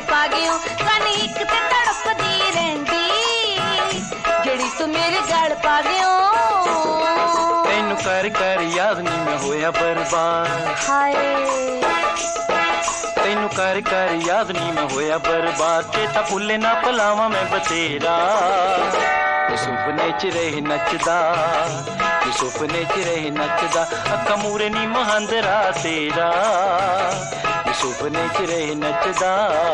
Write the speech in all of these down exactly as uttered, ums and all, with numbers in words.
पा गई हो कानी एक ते तड़पदी रहिंदी जेड़ी तू मेरे गल पा गई हो तैनू कर कर याद नहीं मैं होया बर्बाद हाय तैनू कर कर याद नहीं मैं होया बर्बाद चेता भुल्ले ना भुलावां मैं बतेरा तू सुपने च रही नचदा तू सुपने च रही नचदा अक्खां मूरे नी महांदरा तेरा तू सुपने च रही नचदा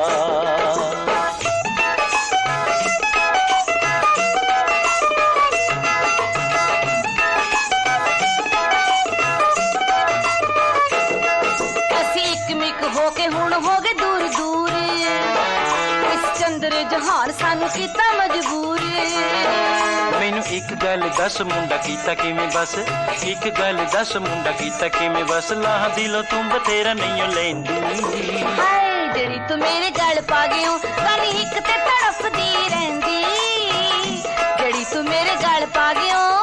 होके हुण हो गए दूर दूर इस चंद्र जहान सानू कीता मजबूर मैनू एक गल दस मुंडा कीता किवें बस एक गल दस मुंडा कीता किवें बस लाह दिलों तू बतेरा नहीं लैंदी हाय जेड़ी तू मेरे गल पा गई हो कानी एक ते तड़पदी रहिंदी जेड़ी तू मेरे गल पा गई हो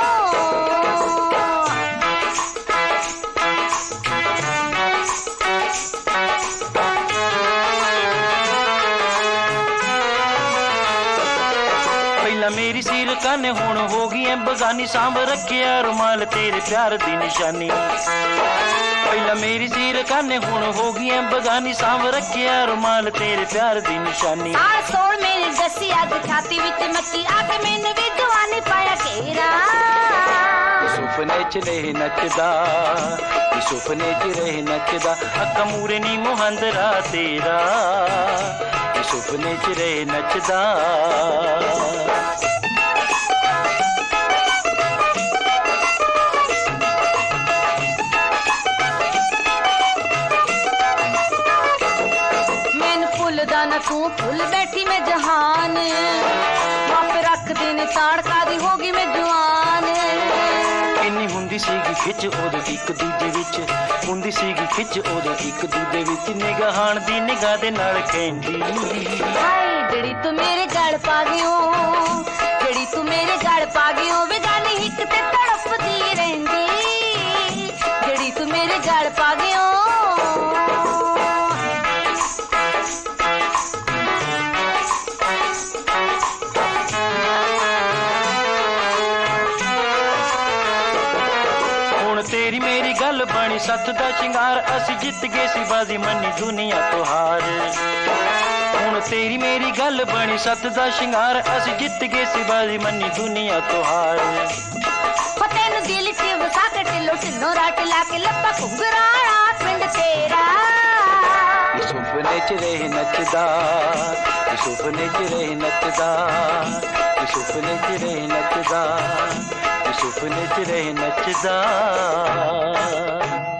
मेरी सिर काने हुण हो गई है बगानी सांभ रखिया रुमाल तेरे प्यार दी निशानी पहला मेरी सिर काने हुण हो गई है बगानी सांभ रखिया रुमाल तेरे प्यार दी निशानी आ सोल मेरी दसी अग छाती विच मक्की आके मैनू भी जवानी पाया घेरा सुपने च रह नचदा सुपने च रह नचदा अक्खां मूरे नी मुहांदरा तेरा सुपने च रह नचदा ना तू फुल बैठी मैं जहान मापे रख देने ताड़का दी होगी मैं जवान किन्नी हुंदी सीगी खिच ओदे इक दूजे विच हुंदी सीगी खिच ओदे इक दूजे विच निगाहान दी निगाह दे नाल खेंदी हाय जेड़ी तू मेरे गल पा गई हो जेड़ी तू मेरे गल पा गई हो वे गानी हिक ते तड़पदी रहिंदी जेड़ी तू मेरे गल पा गई हो तेरी मेरी गल बनी सत दा शिंगार असी जित गए सी बाजी मनी दुनिया तो हार हुण तेरी मेरी गल बनी सत दा शिंगार असी जित गए सी बाजी मनी दुनिया तो हार तेनू दिल च वसा के टिलो टिलो राट ला के लप्पा घुंघराना पिंड तेरा सुपने च रह नचदा सुपने च रह नचदा सुपने च रह नचदा सुपने च रह नचदा